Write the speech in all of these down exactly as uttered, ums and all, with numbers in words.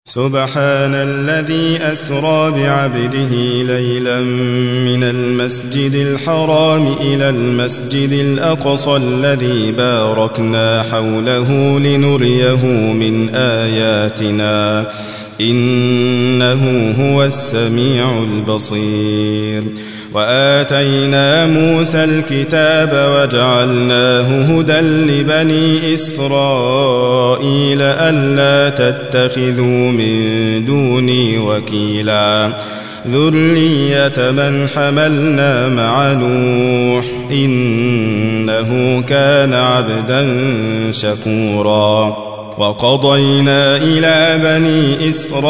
سبحان الذي أسرى بعبده ليلا من المسجد الحرام إلى المسجد الأقصى الذي باركنا حوله لنريه من آياتنا إنه هو السميع البصير. وآتينا موسى الكتاب وجعلناه هدى لبني إسرائيل ألا تتخذوا من دوني وكيلا ذرية من حملنا مع نوح إنه كان عبدا شكورا. وقضينا إلى بني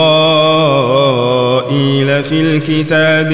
إسرائيل في الكتاب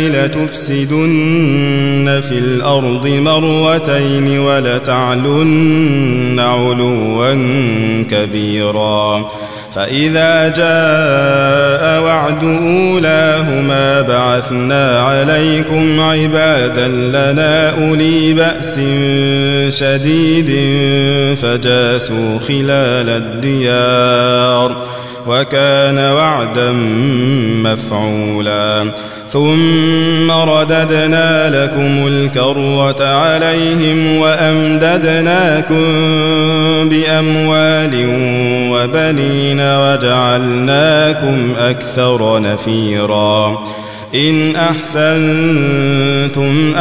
لتفسدن في الأرض مرتين ولتعلن علوا كبيرا. فإذا جاء وعد أولاهما بعثنا عليكم عبادا لنا أولي بأس شديد فجاسوا خلال الديار وكان وعدا مفعولا. ثم رددنا لكم الكرة عليهم وأمددناكم بأموال وبنين وجعلناكم أكثر نفيرا. إن أحسنتم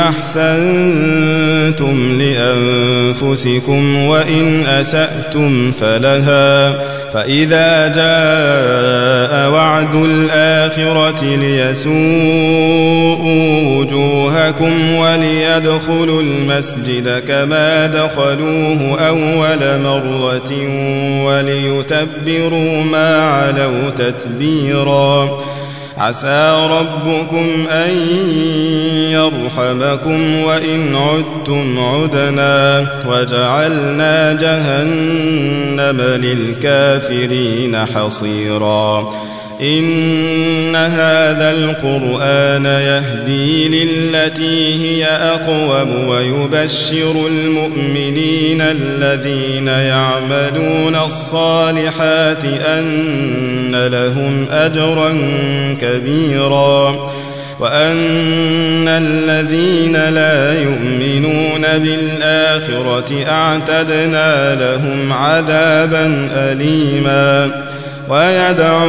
أحسنتم لأنفسكم وإن أسأتم فلها. فإذا جاء وعد الآخرة ليسوءوا وجوهكم وليدخلوا المسجد كما دخلوه أول مرة وليتبروا ما علوا تتبيرا. عسى ربكم أن يرحمكم وإن عدتم عدنا وجعلنا جهنم للكافرين حصيرا. إن هذا القرآن يهدي للتي هي أقوم ويبشر المؤمنين الذين يعملون الصالحات أن لهم أجرا كبيرا وأن الذين لا يؤمنون بالآخرة أعتدنا لهم عذابا أليما. ويدعو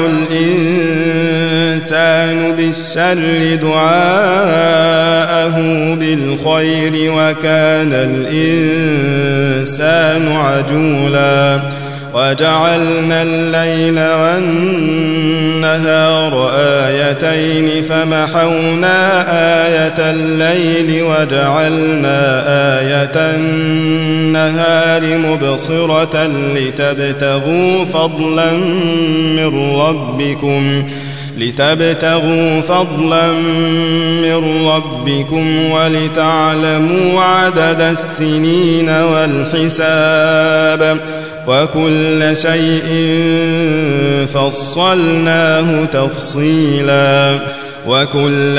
الإنسان بالشر دعاءه بالخير وكان الإنسان عجولا. وجعلنا الليل والنهار آيتين فمحونا آية الليل وجعلنا آية النهار مبصرة لتبتغوا فضلا من ربكم لتبتغوا فضلا من ربكم ولتعلموا عدد السنين والحساب وكل شيء فصلناه تفصيلا. وكل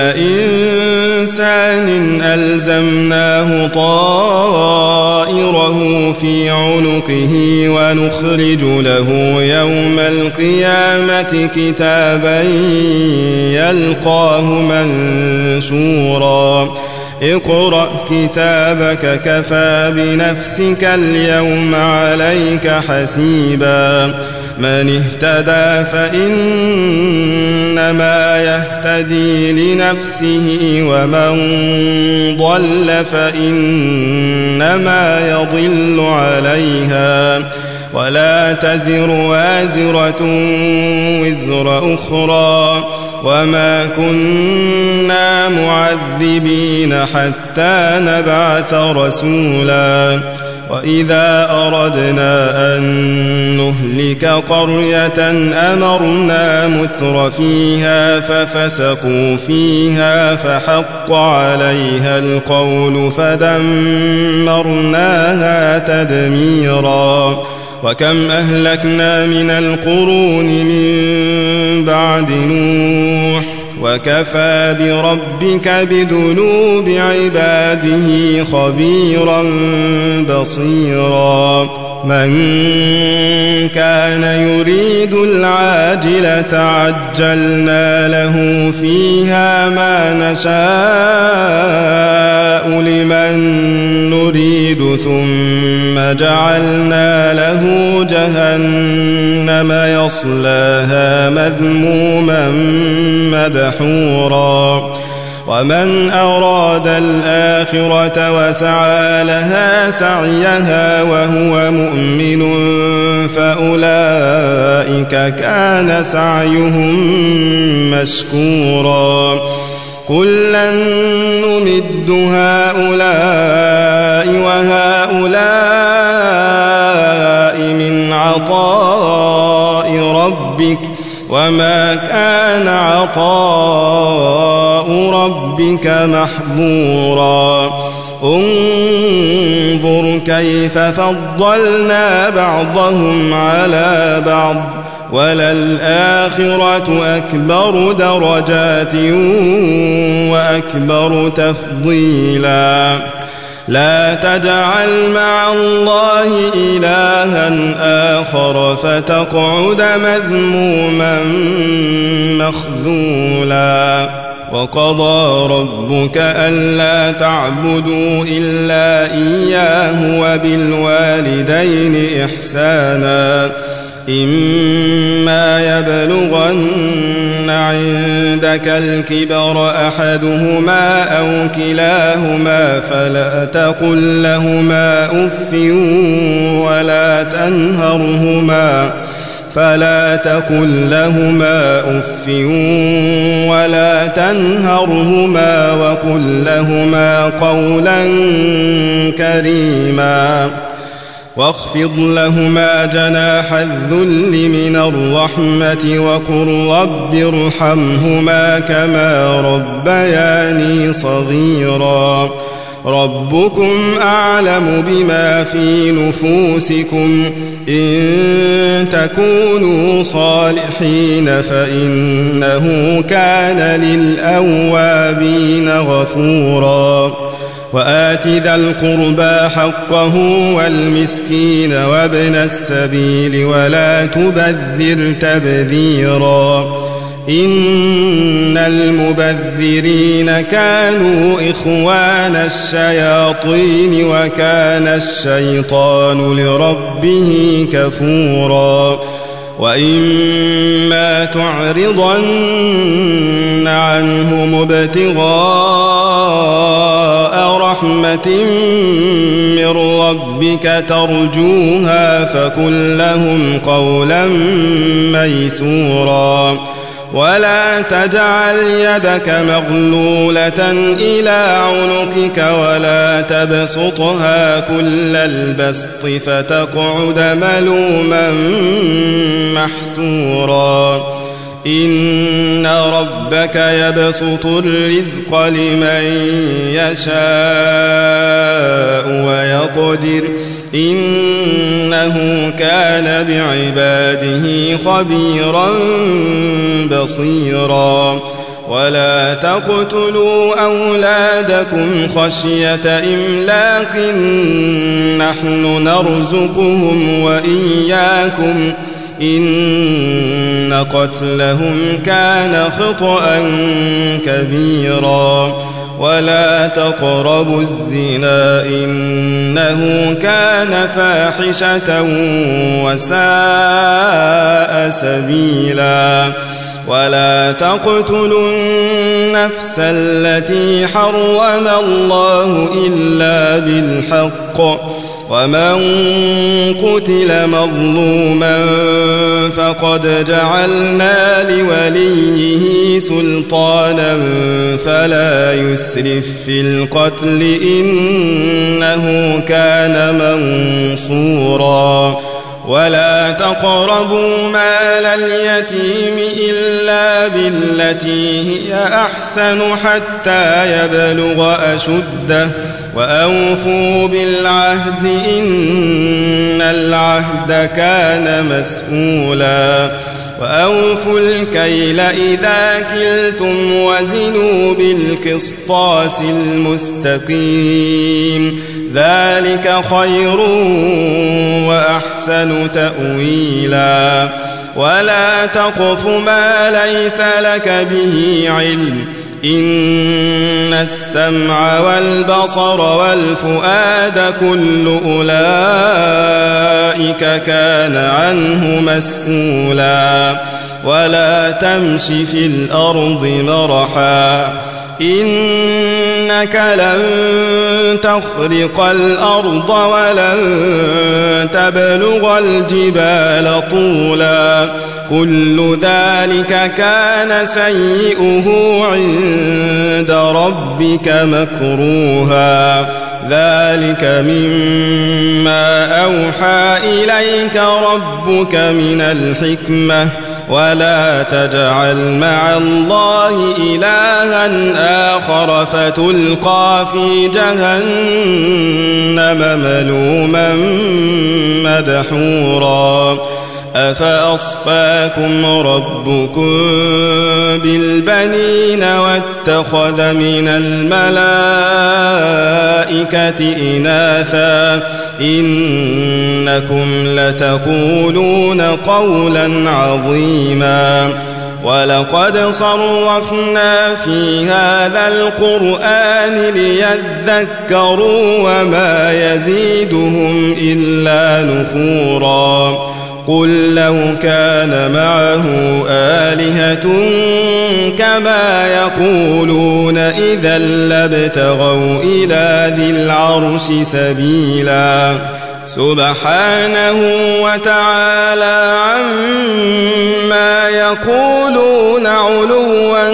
إنسان ألزمناه طائره في عنقه ونخرج له يوم القيامة كتابا يلقاه منشورا. اقرأ كتابك كفى بنفسك اليوم عليك حسيبا. من اهتدى فإنما يهتدي لنفسه ومن ضل فإنما يضل عليها ولا تزر وازرة وزر أخرى وما كنا معذبين حتى نبعث رسولا. وإذا أردنا أن نهلك قرية أمرنا متر فيها ففسقوا فيها فحق عليها القول فدمرناها تدميرا. وكم أهلكنا من القرون من بعد نوح وكفى بربك بذنوب عباده خبيرا بصيرا من كان يريد العاجلة عجلنا له فيها ما نشاء لمن نريد ثم جعلنا له جهنم يصلاها مذموما مدحورا ومن أراد الآخرة وسعى لها سعيها وهو مؤمن فأولئك كان سعيهم مشكورا كلا نمد هؤلاء وهؤلاء من عطاء ربك وما كان عطاء ربك محظورا انظر كيف فضلنا بعضهم على بعض وللآخرة أكبر درجات وأكبر تفضيلا لا تجعل مع الله إلها آخر فتقعد مذموما مخذولا وقضى ربك ألا تعبدوا إلا إياه وبالوالدين إحسانا إما يبلغن عندك الكبر أحدهما أو كلاهما فلا تقل لهما أف ولا تنهرهما فلا تقل لهما أف ولا تنهرهما وقل لهما قولا كريما واخفض لهما جناح الذل من الرحمة وقل رب ارحمهما كما ربياني صغيرا ربكم أعلم بما في نفوسكم إن تكونوا صالحين فإنه كان للأوابين غفورا وآت ذا القربى حقه والمسكين وابن السبيل ولا تبذر تبذيرا إن المبذرين كانوا إخوان الشياطين وكان الشيطان لربه كفورا وإما تعرضن عنهم ابتغاء رحمة من ربك ترجوها فقل لهم قولا ميسورا ولا تجعل يدك مغلولة إلى عنقك ولا تبسطها كل البسط فتقعد ملوما محسورا إن ربك يبسط الرزق لمن يشاء ويقدر إنه كان بعباده خبيرا بصيرا ولا تقتلوا أولادكم خشية إملاق نحن نرزقهم وإياكم إن قتلهم كان خطأ كبيرا ولا تقربوا الزنا إنه كان فاحشة وساء سبيلا ولا تقتلوا النفس التي حرم الله إلا بالحق ومن قتل مظلوما فقد جعلنا لوليه سلطانا فلا يسرف في القتل إنه كان منصورا ولا تقربوا مال اليتيم إلا بالتي هي أحسن حتى يبلغ أشده وأوفوا بالعهد إن العهد كان مسؤولا وأوفوا الكيل إذا كلتم وزنوا بالقسطاس المستقيم ذلك خير وأحسن تأويلا ولا تقف ما ليس لك به علم إن السمع والبصر والفؤاد كل أولئك كان عنه مسؤولا ولا تمش في الأرض مرحا إنك لن تخرق الأرض ولن تبلغ الجبال طولا كل ذلك كان سيئه عند ربك مكروها ذلك مما أوحى إليك ربك من الحكمة ولا تجعل مع الله إلها آخر فتلقى في جهنم ملوما مدحورا أفأصفاكم ربكم بالبنين واتخذ من الملائكة إناثا إنكم لتقولون قولا عظيما ولقد صرفنا في هذا القرآن ليذكروا وما يزيدهم إلا نفورا قل لو كان معه آلهة كما يقولون إذا لابتغوا إلى ذي العرش سبيلا سبحانه وتعالى عما يقولون علوا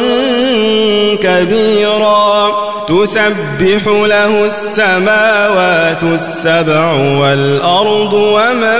كبيرا تسبح له السماوات السبع والأرض ومن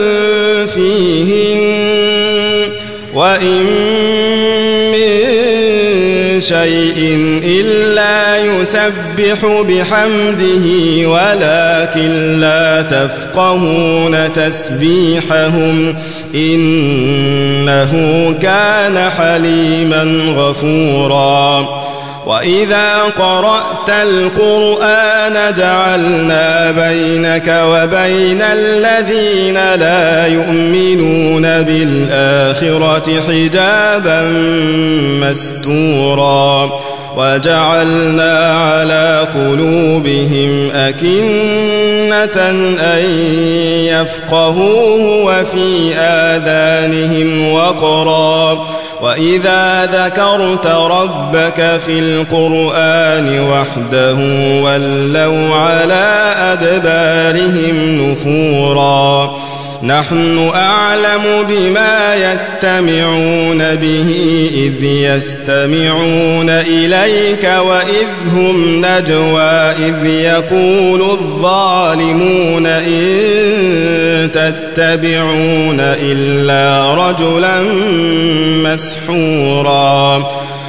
فيهن وإن من شيء إلا يسبح بحمده ولكن لا تفقهون تسبيحهم إنه كان حليما غفورا وإذا قرأت القرآن جعلنا بينك وبين الذين لا يؤمنون بالآخرة حجابا مستورا وجعلنا على قلوبهم أكنة أن يفقهوه وفي آذانهم وقرا وإذا ذكرت ربك في القرآن وحده ولوا على أدبارهم نفورا نحن أعلم بما يستمعون به إذ يستمعون إليك وإذ هم نجوى إذ يقول الظالمون إن تتبعون إلا رجلا مسحورا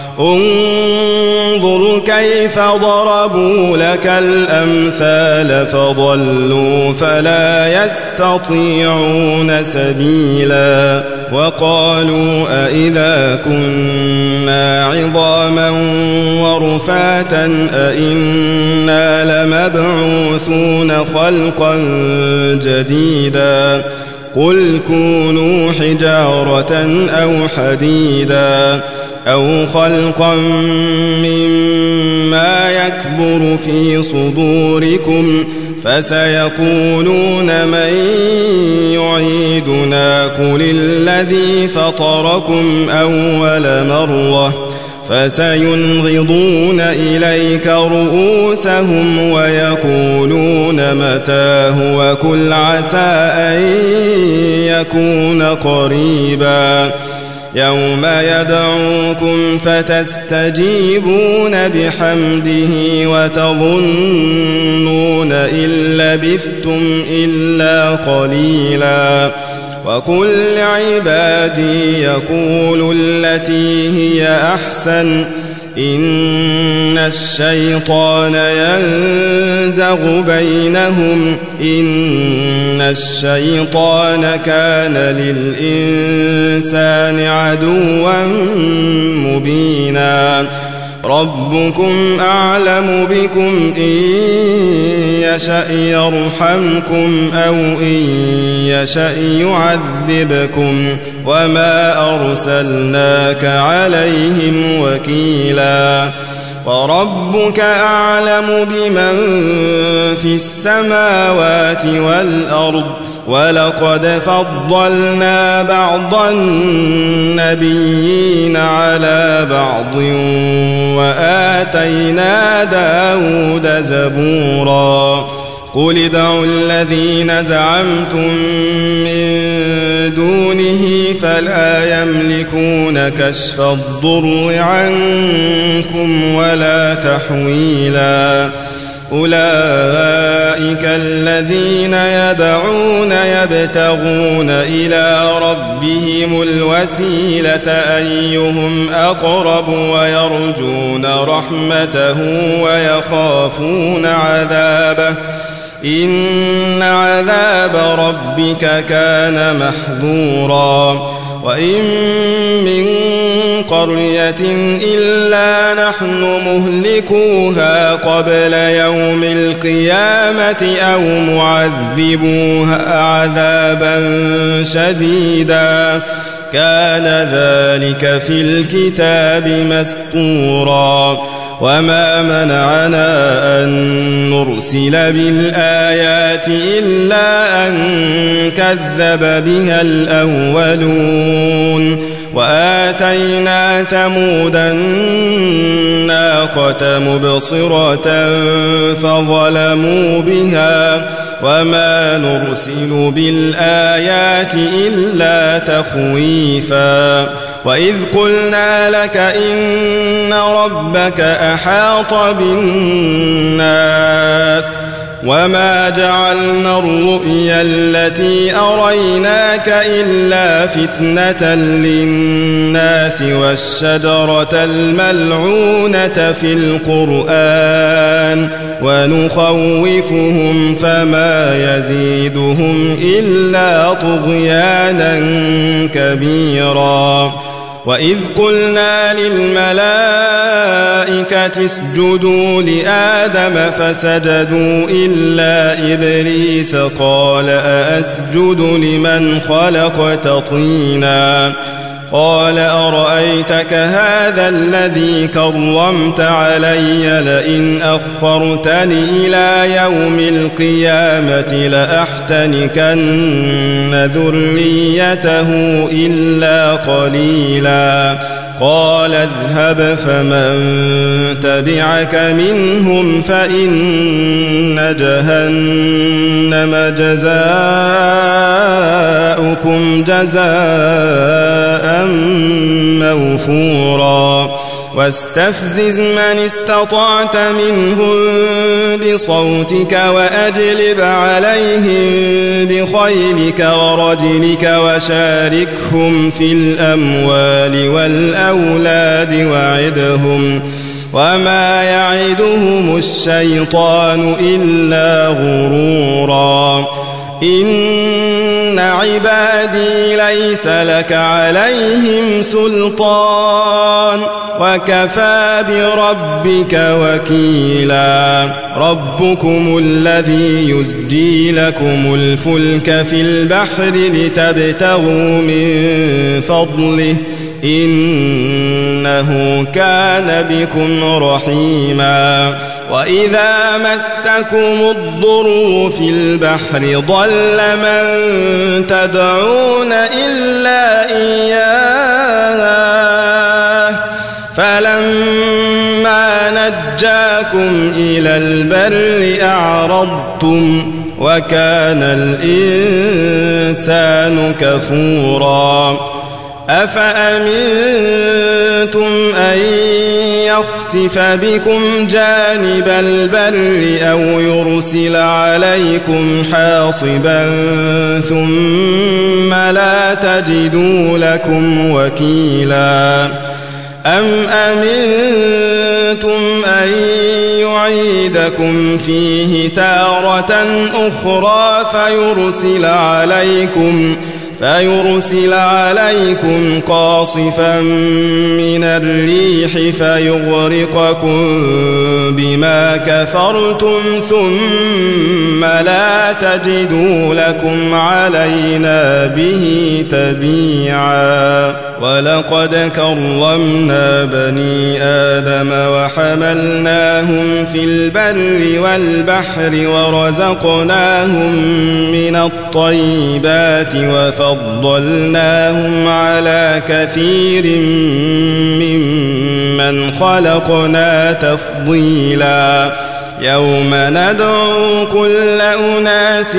انظر كيف ضربوا لك الأمثال فضلوا فلا يستطيعون سبيلا وقالوا أئذا كنا عظاما ورفاتا أئنا لمبعوثون خلقا جديدا قل كونوا حجارة أو حديدا أو خلقا مما يكبر في صدوركم فسيقولون من يعيدنا قل الذي فطركم أول مرة فسينغضون إليك رؤوسهم ويقولون متاه وقل عسى أن يكون قريبا يوم يدعوكم فتستجيبون بحمده وتظنون إن لبثتم إلا قليلا وقل لعبادي يقولوا التي هي أحسن إن الشيطان ينزغ بينهم إن الشيطان كان للإنسان عدوا مبينا ربكم أعلم بكم إن يشأ يرحمكم أو إن يشأ يعذبكم وما أرسلناك عليهم وكيلا وربك أعلم بمن في السماوات والأرض ولقد فضلنا بعض النبيين على بعض وآتينا داود زبورا قل ادعوا الذين زعمتم من دونه فلا يملكون كشف الضر عنكم ولا تحويلا أولئك الذين يدعون يبتغون إلى ربهم الوسيلة أيهم أقرب ويرجون رحمته ويخافون عذابه إن عذاب ربك كان محذورا وإن من قرية إلا نحن مهلكوها قبل يوم القيامة أو معذبوها عذابا شديدا كان ذلك في الكتاب مسطورا وما منعنا أن نرسل بالآيات إلا أن كذب بها الأولون وآتينا ثمود الناقة مبصرة فظلموا بها وما نرسل بالآيات إلا تخويفا وإذ قلنا لك إن ربك أحاط بالناس وما جعلنا الرؤيا التي أريناك إلا فتنة للناس والشجرة الملعونة في القرآن ونخوفهم فما يزيدهم إلا طغيانا كبيرا وإذ قلنا للملائكة اسجدوا لآدم فسجدوا إلا إبليس قال أأسجد لمن خلقت طينا قال أرأيتك هذا الذي كرمت علي لئن أخرتني إلى يوم القيامة لأحتنكن ذريته إلا قليلا قال اذهب فمن تبعك منهم فإن جهنم جزاؤكم جزاء موفورا واستفزز من استطعت منهم بصوتك وأجلب عليهم بخيلك ورجلك وشاركهم في الأموال والأولاد وعدهم وما يعدهم الشيطان إلا غرورا إن عبادي ليس لك عليهم سلطان وكفى بربك وكيلا ربكم الذي يزجي لكم الفلك في البحر لتبتغوا من فضله إنه كان بكم رحيما وإذا مسكم الضر في البحر ضل من تدعون إلا إياه فلما نجاكم إلى البر أعرضتم وكان الإنسان كفورا أفأمنتم أن يخسف بكم جانب البر أو يرسل عليكم حاصبا ثم لا تجدوا لكم وكيلا أم أمنتم أن يعيدكم فيه تارة أخرى فيرسل عليكم فيرسل عليكم قاصفا من الريح فيغرقكم بما كفرتم ثم لا تجدوا لكم علينا به تبيعا ولقد كرمنا بني آدم وحملناهم في البر والبحر ورزقناهم من الطيبات وفضلناهم على كثير ممن خلقنا تفضيلا يوم ندعو كل أناس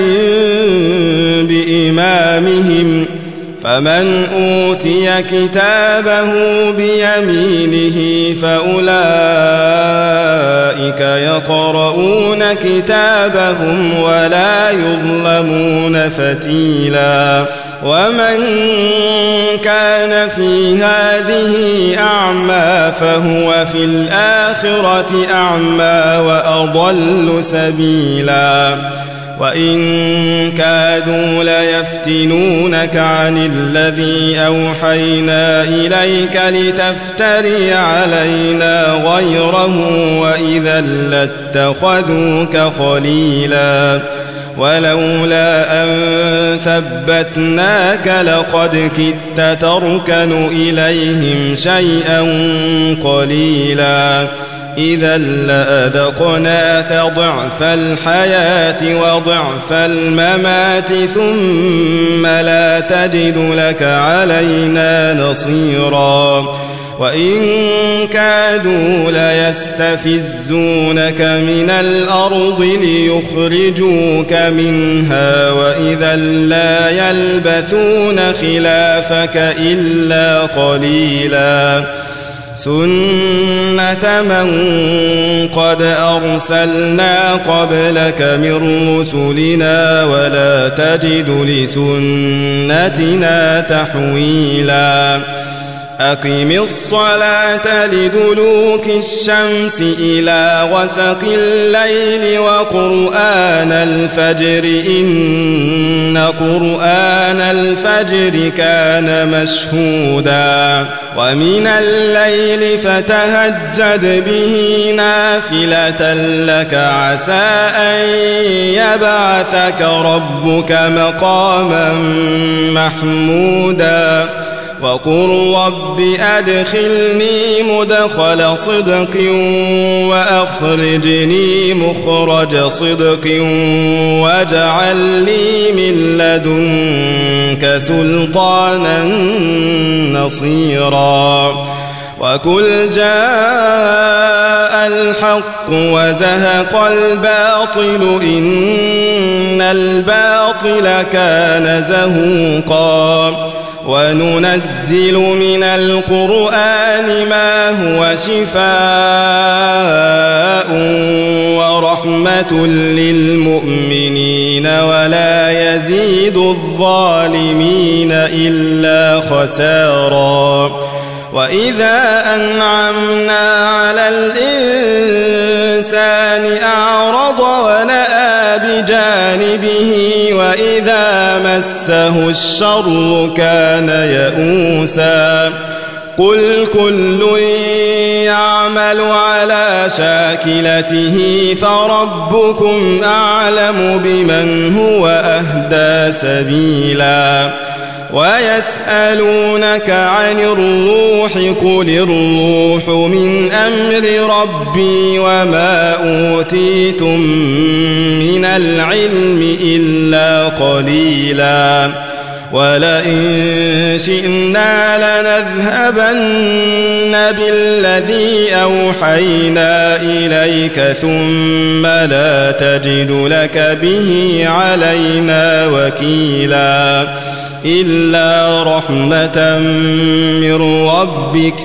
بإمامهم فمن أوتي كتابه بيمينه فأولئك يقرؤون كتابهم ولا يظلمون فتيلا ومن كان في هذه أعمى فهو في الآخرة أعمى وأضل سبيلا وإن كادوا ليفتنونك عن الذي أوحينا إليك لتفتري علينا غيره وإذا لاتخذوك خليلا ولولا أن ثبتناك لقد كدت تركن إليهم شيئا قليلا إذا لأذقناك ضعف الحياة وضعف الممات ثم لا تجد لك علينا نصيرا وإن كادوا ليستفزونك من الأرض ليخرجوك منها وإذا لا يلبثون خلافك إلا قليلا سنة من قد أرسلنا قبلك من رسلنا ولا تجد لسنتنا تحويلا أقم الصلاة لدلوك الشمس إلى غسق الليل وقرآن الفجر إن قرآن الفجر كان مشهودا ومن الليل فتهجد به نافلة لك عسى أن يبعثك ربك مقاما محمودا وقل رب أدخلني مدخل صدق وأخرجني مخرج صدق واجعل لي من لدنك سلطانا نصيرا وقل جاء الحق وزهق الباطل إن الباطل كان زهوقا وننزل من القرآن ما هو شفاء ورحمة للمؤمنين ولا يزيد الظالمين إلا خسارا وإذا أنعمنا على الإنسان أعرض ونأى بجانبه وإذا مسه الشر كان يئوسا قل كل يعمل على شاكلته فربكم أعلم بمن هو أهدى سبيلا ويسألونك عن الروح قل الروح من أمر ربي وما أوتيتم من العلم إلا قليلا ولئن شئنا لنذهبن بالذي أوحينا إليك ثم لا تجد لك به علينا وكيلا إلا رحمة من ربك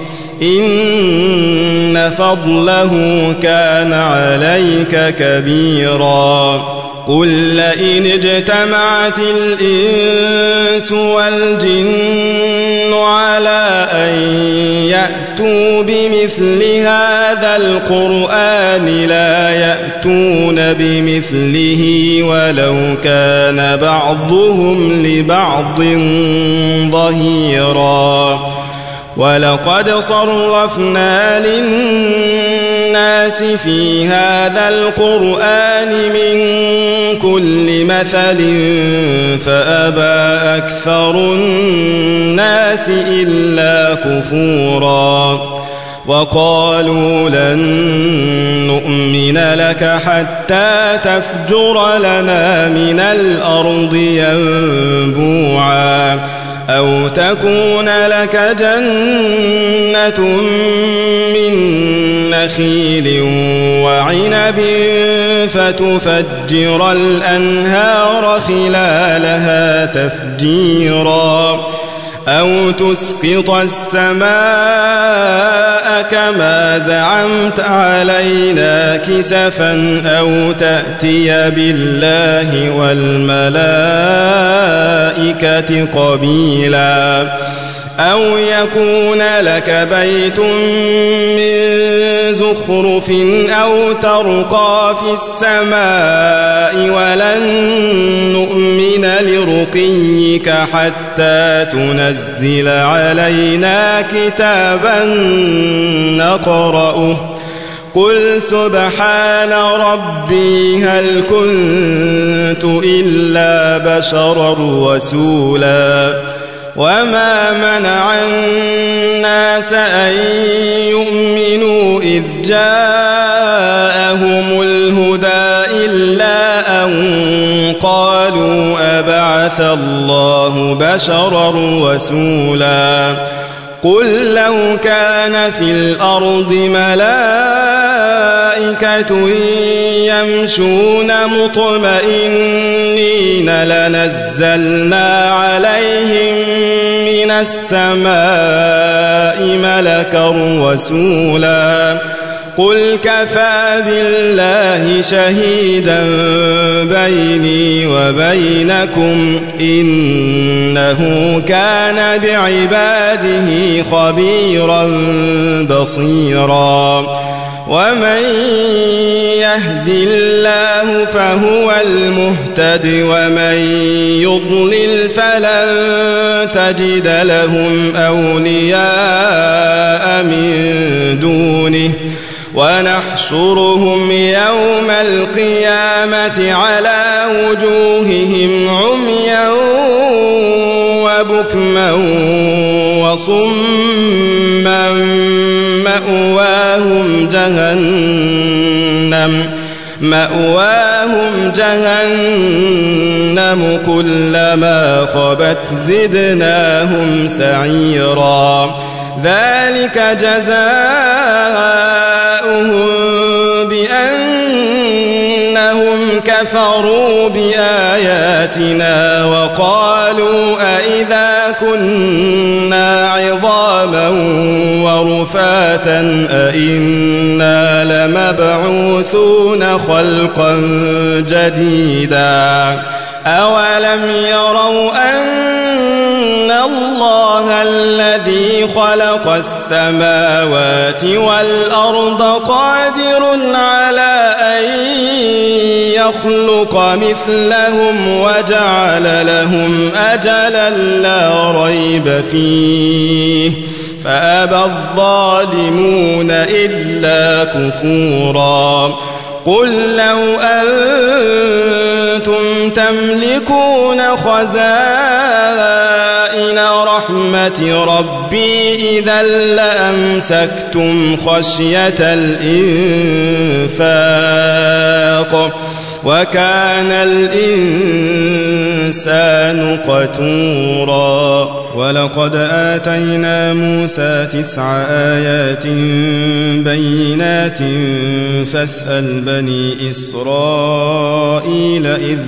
إن فضله كان عليك كبيرا قل لئن اجتمعت الإنس والجن على أن يأتوا بمثل هذا القرآن لا يأتون بمثله ولو كان بعضهم لبعض ظهيرا ولقد صرفنا للناس في هذا القرآن من كل مثل فأبى أكثر الناس إلا كفورا وقالوا لن نؤمن لك حتى تفجر لنا من الأرض ينبوعا أو تكون لك جنة من نخيل وعنب فتفجر الأنهار خلالها تفجيرا أو تسقط السماء كما زعمت علينا كسفا أو تأتي بالله والملائكة قبيلا أو يكون لك بيت من زخرف أو ترقى في السماء ولن نؤمن لرقيك حتى تنزل علينا كتابا نقرأه قل سبحان ربي هل كنت إلا بشرا رسولا وما منع الناس أن يؤمنوا إذ جاءهم الهدى إلا أن قالوا أبعث الله بشرا رسولا قل لو كان في الأرض ملائكة يمشون مطمئنين لنزلنا عليهم من السماء ملكا رسولا قل كفى بالله شهيدا بيني وبينكم إنه كان بعباده خبيرا بصيرا ومن يهد الله فهو المهتد ومن يضلل فلن تجد لهم أولياء من دونه ونحشرهم يوم القيامة على وجوههم عميا وبكما وصما مأواهم جهنم مأواهم جهنم كلما خبت زدناهم سعيرا ذلك جزاؤهم بأنهم كفروا بآياتنا وقالوا أئذا كنا عظاما ورفاتا أئنا لمبعوثون خلقا جديدا أولم يروا أن الله الذي خلق السماوات والأرض قادر على أن يخلق مثلهم وجعل لهم أجلا لا ريب فيه فأبى الظالمون إلا كفورا قل لو أنتم تملكون خزائن رحمة ربي إذا لأمسكتم خشية الإنفاق وكان الإنسان قتورا ولقد آتينا موسى تسع آيات بينات فاسأل بني إسرائيل إذ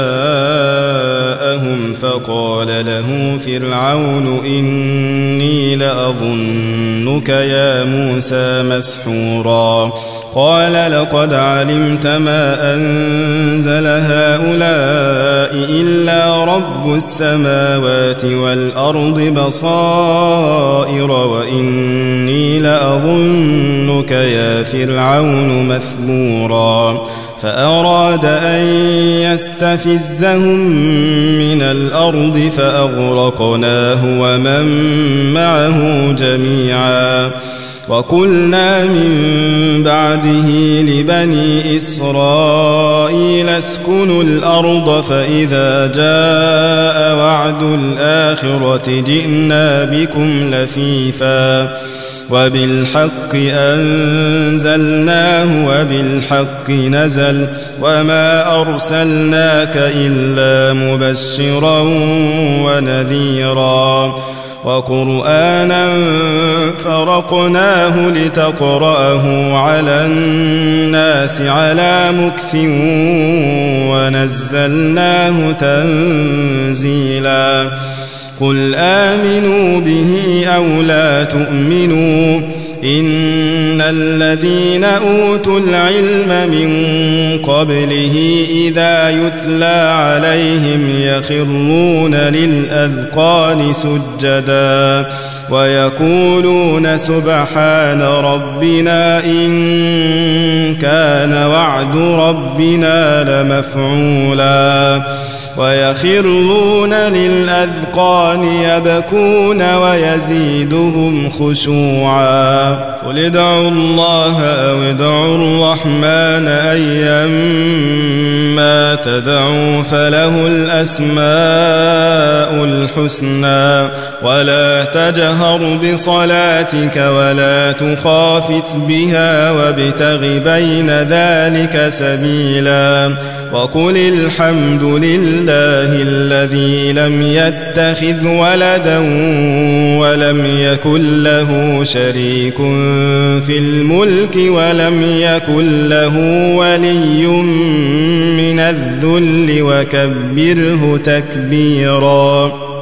جاءهم فقال له فرعون إني لأظنك يا موسى مسحورا قال لقد علمت ما أنزل هؤلاء إلا رب السماوات والأرض بصائر وإن لأظنك يا فرعون مثبورا فأراد أن يستفزهم من الأرض فأغرقناه ومن معه جميعا وقلنا من بعده لبني إسرائيل اسكنوا الأرض فإذا جاء وعد الآخرة جئنا بكم لفيفا وبالحق أنزلناه وبالحق نزل وما أرسلناك إلا مبشرا ونذيرا وقرآنا فرقناه لتقرأه على الناس على مكث ونزلناه تنزيلا قل آمنوا به أو لا تؤمنوا إن الذين أوتوا العلم من قبله إذا يتلى عليهم يخرون للأذقان سجدا ويقولون سبحان ربنا إن كان وعد ربنا لمفعولا ويخرون للأذقان يبكون ويزيدهم خشوعا قل ادعوا الله أو ادعوا الرحمن أيما تدعوا فله الأسماء الحسنى ولا تجهر بصلاتك ولا تخافت بها وابتغ بين ذلك سبيلا وقل الحمد لله الذي لم يتخذ ولدا ولم يكن له شريك في الملك ولم يكن له ولي من الذل وكبره تكبيرا.